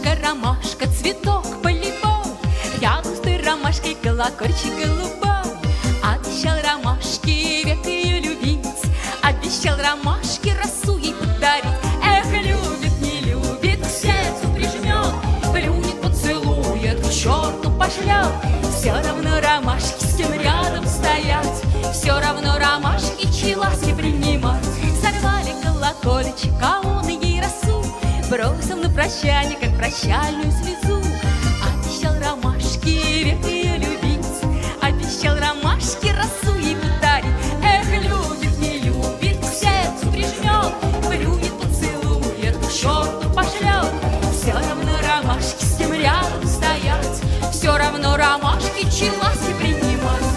Ромашка, ромашка, цветок полевой, рядом с той ромашкой колокольчик голубой. Обещал ромашке век ее любить, обещал ромашке росу ей подарить. Эх, любит, не любит, к сердцу прижмет, плюнет, поцелует, к черту пошлет. Все равно ромашки с кем рядом стоять, все равно ромашки чьи ласки принимать. Сорвали колокольчик, а он ей росу бросил на прощание, как прощальную слезу. Обещал ромашке век ее любить, обещал ромашке росу ей подарить. Эх, любит, не любит, к сердцу прижмет, плюнет, поцелует, к черту пошлет. Все равно ромашки с кем рядом стоять, все равно ромашки чьи ласки принимать.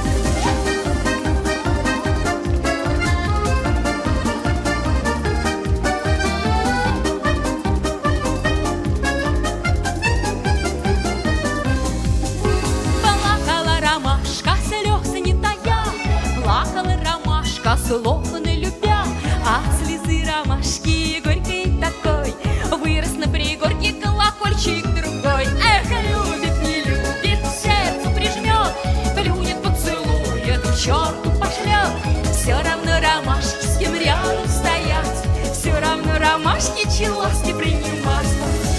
Слов не любя, а слезы ромашки горькой такой вырос на пригорке колокольчик другой. Эх, любит, не любит, к сердцу прижмет, плюнет, поцелует, к черту пошлет. Все равно ромашки с кем рядом стоять, все равно ромашки чьи ласки принимать.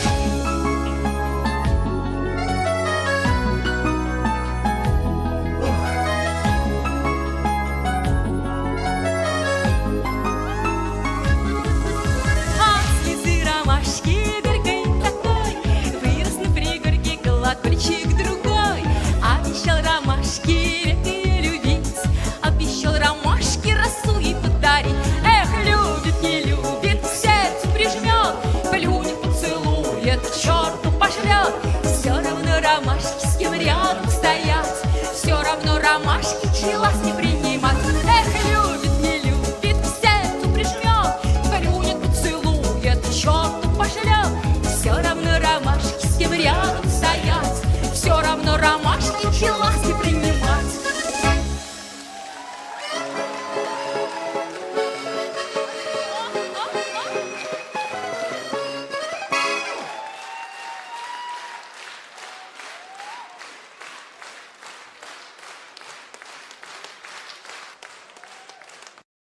Колокольчик другой, обещал ромашке век ее любить, обещал ромашке росу ей подарить. Эх, любит, не любит, к сердцу прижмет, плюнет, поцелует, к черту пошлет. Все равно ромашки с кем рядом стоять, все равно ромашки чьи ласки принимать.